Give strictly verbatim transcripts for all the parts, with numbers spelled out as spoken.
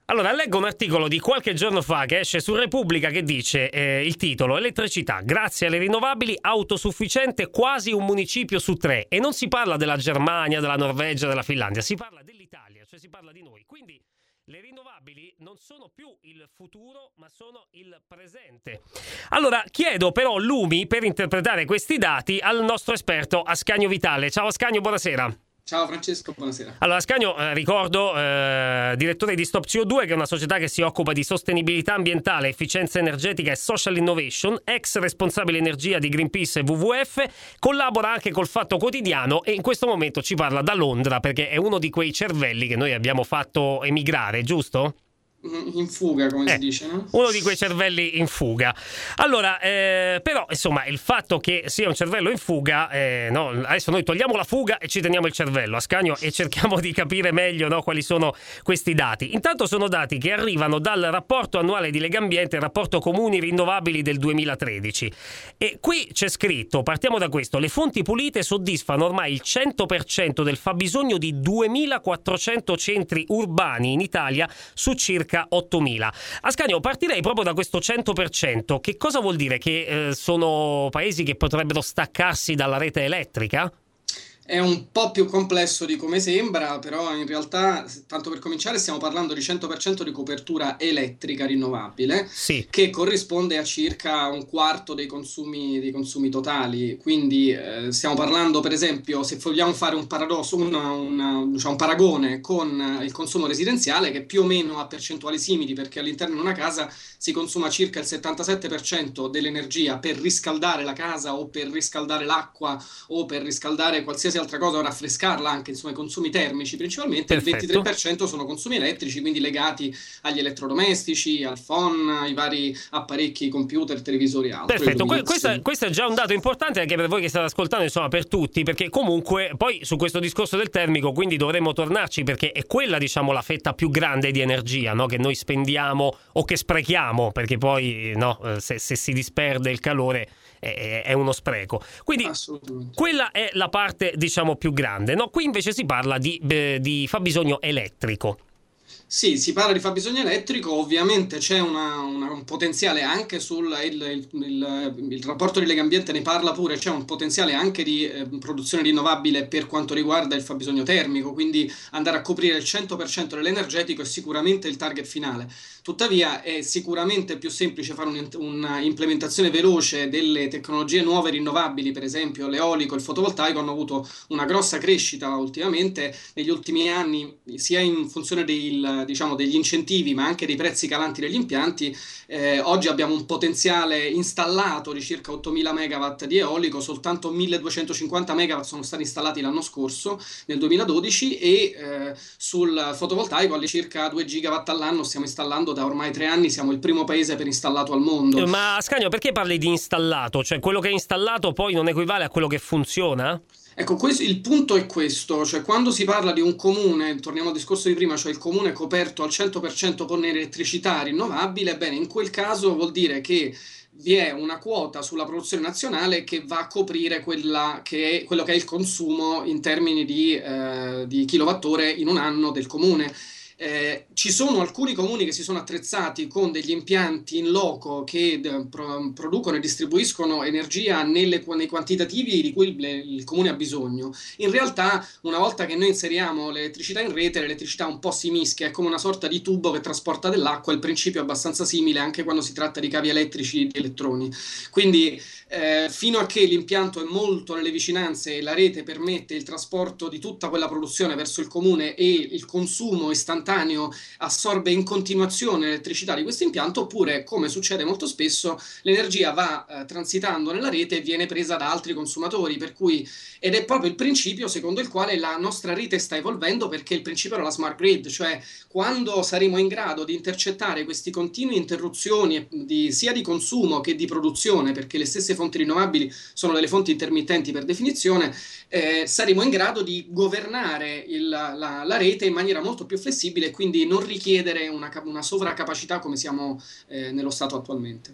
Allora, leggo un articolo di qualche giorno fa che esce su Repubblica che dice, eh, il titolo: elettricità, grazie alle rinnovabili, autosufficiente quasi un municipio su tre. E non si parla della Germania, della Norvegia, della Finlandia, si parla dell'Italia, cioè si parla di noi. Quindi le rinnovabili non sono più il futuro, ma sono il presente. Allora, chiedo però lumi per interpretare questi dati al nostro esperto Ascanio Vitale. Ciao Ascanio, buonasera. Ciao Francesco, buonasera. Allora Ascanio, eh, ricordo, eh, direttore di Stop C O due, che è una società che si occupa di sostenibilità ambientale, efficienza energetica e social innovation, ex responsabile energia di Greenpeace e W W F, collabora anche col Fatto Quotidiano e in questo momento ci parla da Londra perché è uno di quei cervelli che noi abbiamo fatto emigrare, giusto? In fuga, come eh, si dice, no? Uno di quei cervelli in fuga. Allora, eh, però, insomma, il fatto che sia un cervello in fuga, eh, no, adesso noi togliamo la fuga e ci teniamo il cervello, Ascanio, e cerchiamo di capire meglio, no, quali sono questi dati. Intanto sono dati che arrivano dal rapporto annuale di Legambiente, il rapporto comuni rinnovabili del duemilatredici. E qui c'è scritto, partiamo da questo: le fonti pulite soddisfano ormai il cento per cento del fabbisogno di duemilaquattrocento centri urbani in Italia su circa ottomila. Ascanio, partirei proprio da questo cento per cento. Che cosa vuol dire? Che eh, sono paesi che potrebbero staccarsi dalla rete elettrica? È un po' più complesso di come sembra, però in realtà, tanto per cominciare, stiamo parlando di cento per cento di copertura elettrica rinnovabile, sì, che corrisponde a circa un quarto dei consumi, dei consumi totali. Quindi eh, stiamo parlando, per esempio, se vogliamo fare un paradosso, una, una, diciamo, un paragone con il consumo residenziale, che più o meno ha percentuali simili, perché all'interno di una casa si consuma circa il settantasette per cento dell'energia per riscaldare la casa o per riscaldare l'acqua o per riscaldare qualsiasi altra cosa o raffrescarla, anche insomma i consumi termici principalmente. perfetto. Il ventitré per cento sono consumi elettrici, quindi legati agli elettrodomestici, al phon, ai vari apparecchi, computer, televisori e altro. Perfetto, que- questo, questo è già un dato importante anche per voi che state ascoltando, insomma per tutti, perché comunque poi su questo discorso del termico quindi dovremmo tornarci, perché è quella, diciamo, la fetta più grande di energia, no? Che noi spendiamo o che sprechiamo, perché poi no, se, se si disperde il calore è, è uno spreco. Quindi quella è la parte, diciamo, più grande, no? Qui invece si parla di, eh, di fabbisogno elettrico. Sì, si parla di fabbisogno elettrico, ovviamente c'è una, una, un potenziale anche sul il, il, il, il rapporto di Legambiente ne parla pure, c'è un potenziale anche di eh, produzione rinnovabile per quanto riguarda il fabbisogno termico, quindi andare a coprire il cento per cento dell'energetico è sicuramente il target finale. Tuttavia è sicuramente più semplice fare un'implementazione veloce delle tecnologie nuove rinnovabili, per esempio l'eolico e il fotovoltaico hanno avuto una grossa crescita ultimamente, negli ultimi anni, sia in funzione del diciamo degli incentivi ma anche dei prezzi calanti degli impianti. Eh, oggi abbiamo un potenziale installato di circa ottomila megawatt di eolico, soltanto milleduecentocinquanta megawatt sono stati installati l'anno scorso nel duemiladodici e eh, sul fotovoltaico alle circa due gigawatt all'anno stiamo installando da ormai tre anni, siamo il primo paese per installato al mondo. Ma Ascanio, perché parli di installato? Cioè quello che è installato poi non equivale a quello che funziona? Ecco, questo, il punto è questo, cioè quando si parla di un comune, torniamo al discorso di prima, cioè il comune coperto al cento per cento con elettricità rinnovabile, bene, in quel caso vuol dire che vi è una quota sulla produzione nazionale che va a coprire quella che è, quello che è il consumo in termini di, eh, di kilowattora in un anno del comune. Eh, ci sono alcuni comuni che si sono attrezzati con degli impianti in loco che d- pro- producono e distribuiscono energia nelle, nei quantitativi di cui il, il comune ha bisogno. In realtà, una volta che noi inseriamo l'elettricità in rete, l'elettricità un po' si mischia, è come una sorta di tubo che trasporta dell'acqua, il principio è abbastanza simile anche quando si tratta di cavi elettrici di elettroni. Quindi eh, fino a che l'impianto è molto nelle vicinanze e la rete permette il trasporto di tutta quella produzione verso il comune e il consumo istantaneo assorbe in continuazione l'elettricità di questo impianto, oppure, come succede molto spesso, l'energia va eh, transitando nella rete e viene presa da altri consumatori, per cui, ed è proprio il principio secondo il quale la nostra rete sta evolvendo, perché il principio era la smart grid, cioè quando saremo in grado di intercettare questi continui interruzioni di, sia di consumo che di produzione, perché le stesse fonti rinnovabili sono delle fonti intermittenti per definizione, eh, saremo in grado di governare il, la, la rete in maniera molto più flessibile e quindi non richiedere una, una sovracapacità come siamo eh, nello stato attualmente.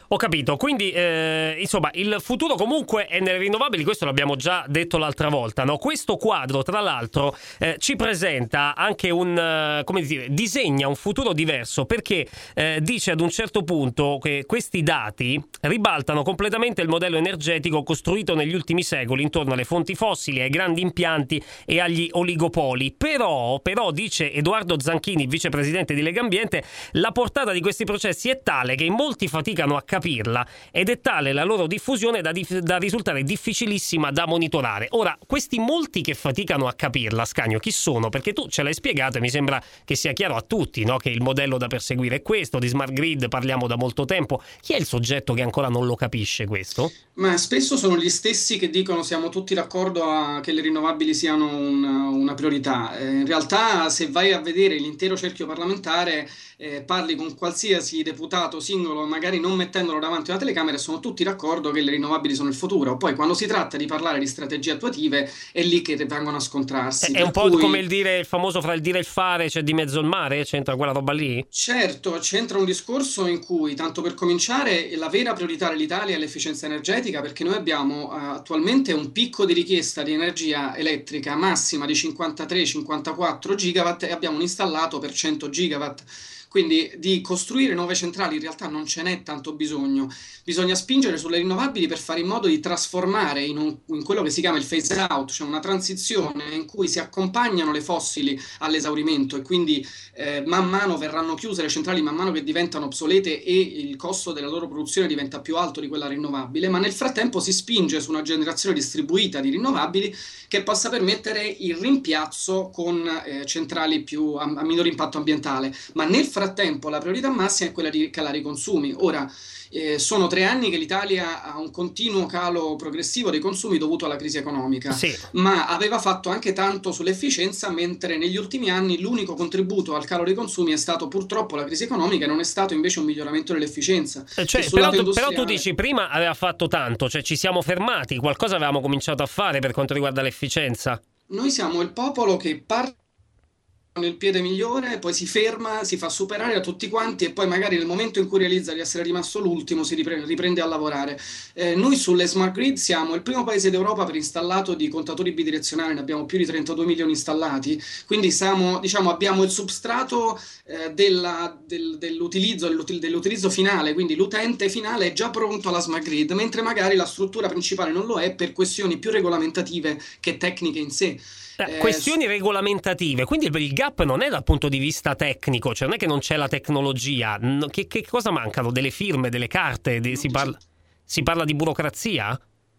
Ho capito, quindi eh, insomma il futuro comunque è nelle rinnovabili, questo l'abbiamo già detto l'altra volta, no? Questo quadro tra l'altro eh, ci presenta anche un, eh, come dire, disegna un futuro diverso, perché eh, dice ad un certo punto che questi dati ribaltano completamente il modello energetico costruito negli ultimi secoli intorno alle fonti fossili, ai grandi impianti e agli oligopoli. Però, però dice Edoardo Zanchini, vicepresidente di Legambiente, la portata di questi processi è tale che in molti faticano a capirla ed è tale la loro diffusione da, dif- da risultare difficilissima da monitorare. Ora, questi molti che faticano a capirla, Ascanio, chi sono? Perché tu ce l'hai spiegato e mi sembra che sia chiaro a tutti, no? Che il modello da perseguire è questo, di smart grid parliamo da molto tempo. Chi è il soggetto che ancora non lo capisce questo? Ma spesso sono gli stessi che dicono siamo tutti d'accordo a che le rinnovabili siano una, una priorità. Eh, in realtà, se vai a vedere l'intero cerchio parlamentare, eh, parli con qualsiasi deputato singolo, magari non mettendolo davanti a una telecamera, sono tutti d'accordo che le rinnovabili sono il futuro. Poi, quando si tratta di parlare di strategie attuative, è lì che vengono a scontrarsi. È Per un po' cui... come il dire, il famoso fra il dire e il fare, c'è di mezzo il mare? C'entra quella roba lì? Certo, c'entra un discorso in cui, tanto per cominciare, la vera priorità dell'Italia è l'efficienza energetica, perché noi abbiamo eh, attualmente un picco di richiesta di energia elettrica massima di cinquantatré cinquantaquattro gigawatt e abbiamo un installato per cento gigawatt. Quindi di costruire nuove centrali in realtà non ce n'è tanto bisogno, bisogna spingere sulle rinnovabili per fare in modo di trasformare in, un, in quello che si chiama il phase out, cioè una transizione in cui si accompagnano le fossili all'esaurimento e quindi eh, man mano verranno chiuse le centrali, man mano che diventano obsolete e il costo della loro produzione diventa più alto di quella rinnovabile, ma nel frattempo si spinge su una generazione distribuita di rinnovabili che possa permettere il rimpiazzo con eh, centrali più a, a minore impatto ambientale, ma nel frattempo frattempo la priorità massima è quella di calare i consumi. Ora, eh, sono tre anni che l'Italia ha un continuo calo progressivo dei consumi dovuto alla crisi economica, Sì. ma aveva fatto anche tanto sull'efficienza, mentre negli ultimi anni l'unico contributo al calo dei consumi è stato purtroppo la crisi economica e non è stato invece un miglioramento dell'efficienza. Cioè, però, tu, però tu dici prima aveva fatto tanto, cioè ci siamo fermati, qualcosa avevamo cominciato a fare per quanto riguarda l'efficienza. Noi siamo il popolo che parte nel piede migliore, poi si ferma, si fa superare da tutti quanti e poi magari nel momento in cui realizza di essere rimasto l'ultimo si ripre- riprende a lavorare. Eh, noi sulle smart grid siamo il primo paese d'Europa per installato di contatori bidirezionali, ne abbiamo più di trentadue milioni installati, quindi siamo, diciamo, abbiamo il substrato eh, della, del, dell'utilizzo, dell'utilizzo finale, quindi l'utente finale è già pronto alla smart grid, mentre magari la struttura principale non lo è per questioni più regolamentative che tecniche in sé. Eh, questioni regolamentative, quindi il gap non è dal punto di vista tecnico, cioè non è che non c'è la tecnologia, che, che cosa mancano? Delle firme, delle carte, di, si, parla, si parla di burocrazia?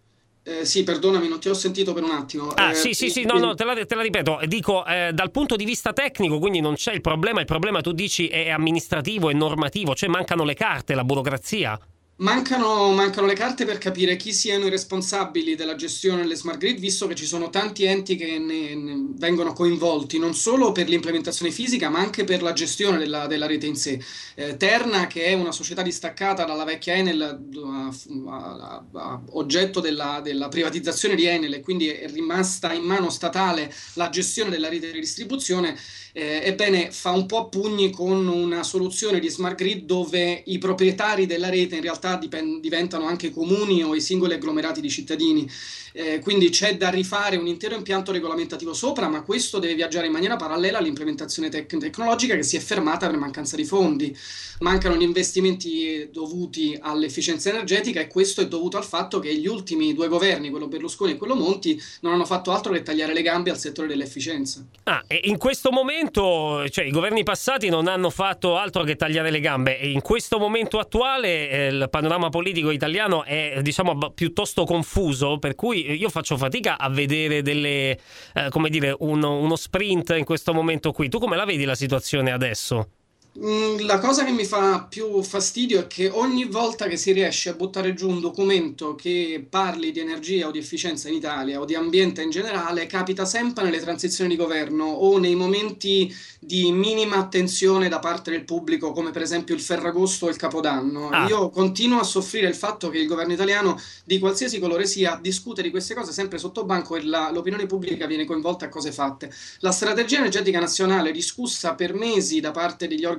Eh, sì, perdonami, non ti ho sentito per un attimo. Ah, eh, sì, sì, sì, no, no, te la, te la ripeto, dico, eh, dal punto di vista tecnico, quindi non c'è il problema, il problema tu dici è amministrativo, è normativo, cioè mancano le carte, la burocrazia? Mancano, mancano le carte per capire chi siano i responsabili della gestione delle smart grid, visto che ci sono tanti enti che ne, ne vengono coinvolti, non solo per l'implementazione fisica, ma anche per la gestione della, della rete in sé. Eh, Terna, che è una società distaccata dalla vecchia Enel, a, a, a, oggetto della, della privatizzazione di Enel, e quindi è rimasta in mano statale la gestione della rete di distribuzione, eh, ebbene fa un po' a pugni con una soluzione di smart grid dove i proprietari della rete in realtà Dipend- diventano anche comuni o i singoli agglomerati di cittadini, eh, quindi c'è da rifare un intero impianto regolamentativo sopra, ma questo deve viaggiare in maniera parallela all'implementazione tec- tecnologica che si è fermata per mancanza di fondi. Mancano gli investimenti dovuti all'efficienza energetica e questo è dovuto al fatto che gli ultimi due governi, quello Berlusconi e quello Monti, non hanno fatto altro che tagliare le gambe al settore dell'efficienza. Ah, e in questo momento, cioè i governi passati non hanno fatto altro che tagliare le gambe e in questo momento attuale eh, il panorama politico italiano è, diciamo, piuttosto confuso, per cui io faccio fatica a vedere delle, eh, come dire, uno, uno sprint in questo momento qui. Tu come la vedi la situazione adesso? La cosa che mi fa più fastidio è che ogni volta che si riesce a buttare giù un documento che parli di energia o di efficienza in Italia o di ambiente in generale, capita sempre nelle transizioni di governo o nei momenti di minima attenzione da parte del pubblico, come per esempio il Ferragosto o il Capodanno. Ah. Io continuo a soffrire il fatto che il governo italiano, di qualsiasi colore sia, discute di queste cose sempre sotto banco e la, l'opinione pubblica viene coinvolta a cose fatte. La strategia energetica nazionale, discussa per mesi da parte degli organi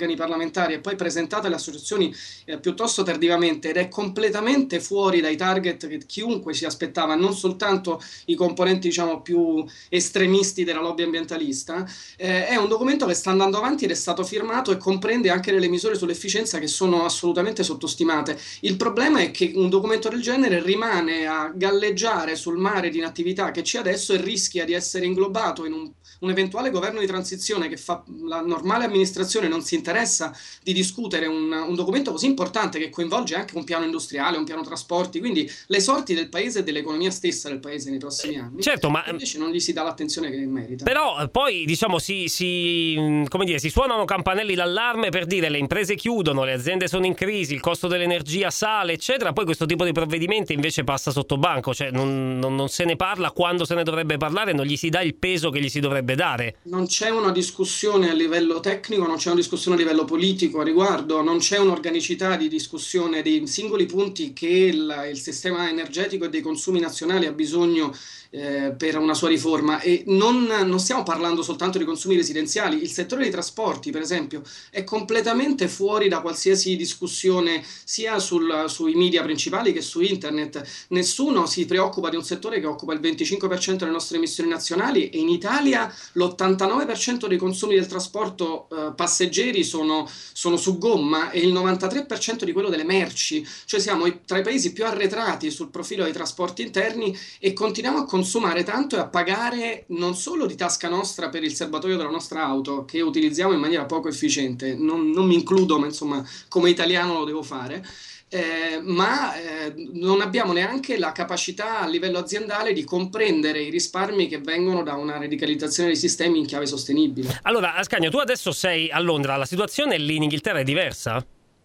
organi parlamentari e poi presentata alle associazioni eh, piuttosto tardivamente, ed è completamente fuori dai target che chiunque si aspettava, non soltanto i componenti diciamo più estremisti della lobby ambientalista. Eh, è un documento che sta andando avanti ed è stato firmato e comprende anche delle misure sull'efficienza che sono assolutamente sottostimate. Il problema è che un documento del genere rimane a galleggiare sul mare di inattività che c'è adesso e rischia di essere inglobato in un, un eventuale governo di transizione che fa la normale amministrazione, non si interessa di discutere un, un documento così importante che coinvolge anche un piano industriale, un piano trasporti, quindi le sorti del paese e dell'economia stessa del paese nei prossimi anni. Certo, ma invece non gli si dà l'attenzione che merita. Però poi diciamo si, si, come dire, si suonano campanelli d'allarme per dire le imprese chiudono, le aziende sono in crisi, il costo dell'energia sale, eccetera. Poi questo tipo di provvedimenti invece passa sotto banco, cioè non, non, non se ne parla quando se ne dovrebbe parlare, non gli si dà il peso che gli si dovrebbe dare. Non c'è una discussione a livello tecnico, non c'è una discussione a livello politico a riguardo, non c'è un'organicità di discussione dei singoli punti che il, il sistema energetico e dei consumi nazionali ha bisogno eh, per una sua riforma. E non, non stiamo parlando soltanto di consumi residenziali, il settore dei trasporti per esempio è completamente fuori da qualsiasi discussione sia sul, sui media principali che su internet. Nessuno si preoccupa di un settore che occupa il venticinque per cento delle nostre emissioni nazionali, e in Italia l'ottantanove per cento dei consumi del trasporto eh, passeggeri sono, sono su gomma e il novantatré per cento di quello delle merci, cioè siamo i, tra i paesi più arretrati sul profilo dei trasporti interni, e continuiamo a consumare tanto e a pagare non solo di tasca nostra per il serbatoio della nostra auto che utilizziamo in maniera poco efficiente, non, non mi includo, ma insomma come italiano lo devo fare. Eh, ma eh, non abbiamo neanche la capacità a livello aziendale di comprendere i risparmi che vengono da una radicalizzazione dei sistemi in chiave sostenibile. Allora, Ascanio, tu adesso sei a Londra, la situazione lì in Inghilterra è diversa?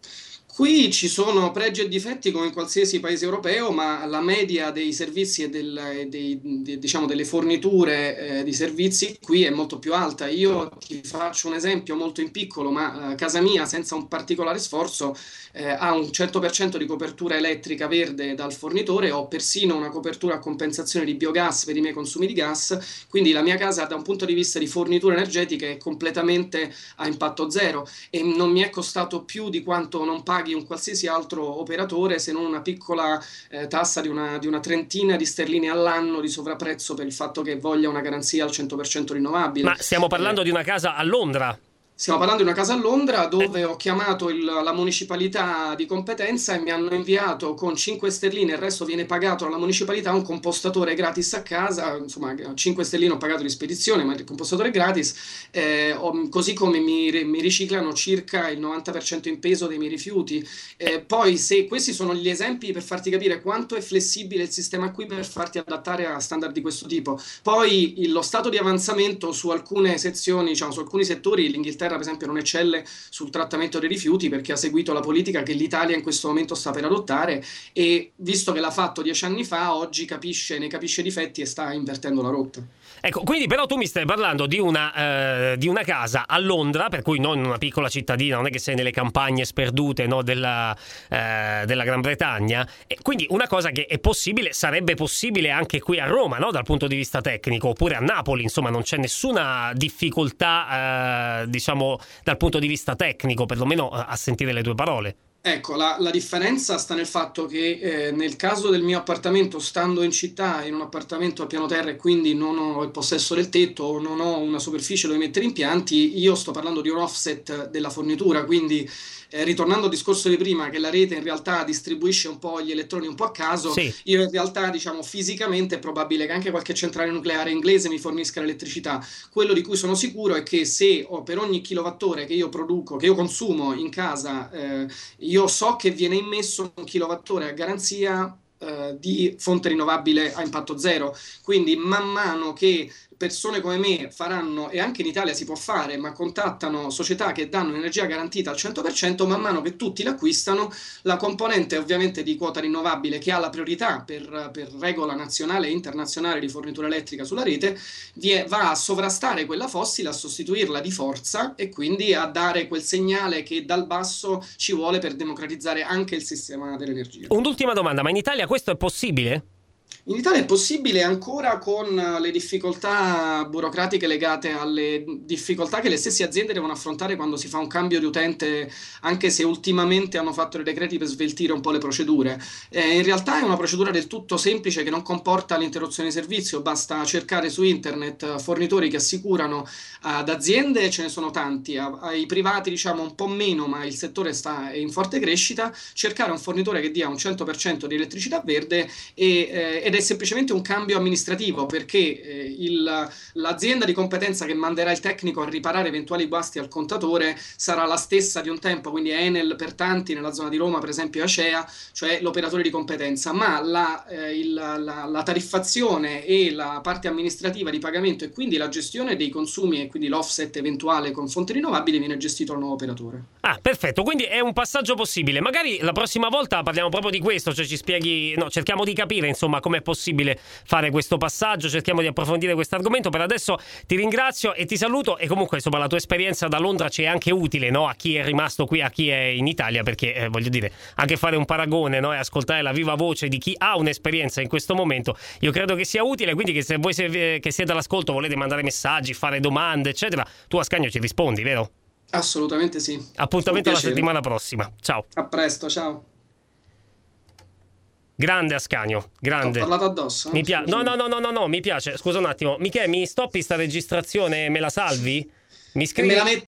Qui ci sono pregi e difetti come in qualsiasi paese europeo, ma la media dei servizi e del, dei, di, diciamo, delle forniture eh, di servizi qui è molto più alta. Io ti faccio un esempio molto in piccolo, ma eh, casa mia senza un particolare sforzo eh, ha un cento per cento di copertura elettrica verde dal fornitore, ho persino una copertura a compensazione di biogas per i miei consumi di gas, quindi la mia casa da un punto di vista di fornitura energetica è completamente a impatto zero e non mi è costato più di quanto non paghi un qualsiasi altro operatore, se non una piccola eh, tassa di una, di una trentina di sterline all'anno di sovrapprezzo per il fatto che voglia una garanzia al cento per cento rinnovabile. Ma stiamo parlando eh, di una casa a Londra? Stiamo parlando di una casa a Londra dove ho chiamato il, la municipalità di competenza e mi hanno inviato con cinque sterline, il resto viene pagato alla municipalità, un compostatore gratis a casa, insomma cinque sterline ho pagato di spedizione, ma il compostatore è gratis, eh, ho, così come mi, mi riciclano circa il novanta per cento in peso dei miei rifiuti. Eh, poi se questi sono gli esempi per farti capire quanto è flessibile il sistema qui per farti adattare a standard di questo tipo. Poi il, lo stato di avanzamento su alcune sezioni, diciamo su alcuni settori, l'Inghilterra per esempio non eccelle sul trattamento dei rifiuti perché ha seguito la politica che l'Italia in questo momento sta per adottare, e visto che l'ha fatto dieci anni fa, oggi capisce, ne capisce i difetti e sta invertendo la rotta. Ecco, quindi però tu mi stai parlando di una, eh, di una casa a Londra, per cui non in una piccola cittadina, non è che sei nelle campagne sperdute, no, della, eh, della Gran Bretagna, e quindi una cosa che è possibile, sarebbe possibile anche qui a Roma, no, dal punto di vista tecnico, oppure a Napoli, insomma non c'è nessuna difficoltà, eh, diciamo dal punto di vista tecnico, perlomeno a sentire le tue parole. Ecco, la, la differenza sta nel fatto che eh, nel caso del mio appartamento, stando in città, in un appartamento a piano terra e quindi non ho il possesso del tetto o non ho una superficie dove mettere impianti, io sto parlando di un offset della fornitura, quindi eh, ritornando al discorso di prima che la rete in realtà distribuisce un po' gli elettroni un po' a caso, sì. Io in realtà diciamo fisicamente è probabile che anche qualche centrale nucleare inglese mi fornisca l'elettricità. Quello di cui sono sicuro è che se oh, per ogni kilowattora che io produco, che io consumo in casa, eh, io so che viene immesso un kilowattora a garanzia eh, di fonte rinnovabile a impatto zero, quindi man mano che persone come me faranno, e anche in Italia si può fare, ma contattano società che danno energia garantita al cento per cento, man mano che tutti l'acquistano, la componente ovviamente di quota rinnovabile che ha la priorità per, per regola nazionale e internazionale di fornitura elettrica sulla rete vie, va a sovrastare quella fossile, a sostituirla di forza e quindi a dare quel segnale che dal basso ci vuole per democratizzare anche il sistema dell'energia. Un'ultima domanda, ma in Italia questo è possibile? In Italia è possibile ancora con le difficoltà burocratiche legate alle difficoltà che le stesse aziende devono affrontare quando si fa un cambio di utente, anche se ultimamente hanno fatto dei decreti per sveltire un po' le procedure. Eh, in realtà è una procedura del tutto semplice che non comporta l'interruzione di servizio, basta cercare su internet fornitori che assicurano ad aziende, ce ne sono tanti, a- ai privati diciamo un po' meno, ma il settore sta in forte crescita, cercare un fornitore che dia un cento per cento di elettricità verde e, eh, ed è semplicemente un cambio amministrativo perché eh, il- l'azienda di competenza che manderà il tecnico a riparare eventuali guasti al contatore sarà la stessa di un tempo, quindi Enel per tanti, nella zona di Roma per esempio Acea, cioè l'operatore di competenza, ma la, eh, il- la- la tariffazione e la parte amministrativa di pagamento e quindi la gestione dei consumi e quindi l'offset eventuale con fonti rinnovabili viene gestito dal nuovo operatore. Ah, perfetto, quindi è un passaggio possibile. Magari la prossima volta parliamo proprio di questo, cioè ci spieghi, no, cerchiamo di capire insomma com'è possibile fare questo passaggio, cerchiamo di approfondire questo argomento. Per adesso ti ringrazio e ti saluto, e comunque insomma la tua esperienza da Londra ci è anche utile, no? A chi è rimasto qui, a chi è in Italia, perché eh, voglio dire, anche fare un paragone, no? E ascoltare la viva voce di chi ha un'esperienza in questo momento, io credo che sia utile. Quindi che se voi se, che siete all'ascolto volete mandare messaggi, fare domande eccetera, tu Ascanio ci rispondi, vero? Assolutamente sì. Appuntamento alla Piacere. settimana prossima. Ciao. A presto, ciao. Grande Ascanio, Ho grande. parlato addosso? Mi piace. No, Scusami. no, no, no, no, no, mi piace. Scusa un attimo. Michele, mi stoppi sta registrazione e me la salvi? Mi E scrivi? me la, met-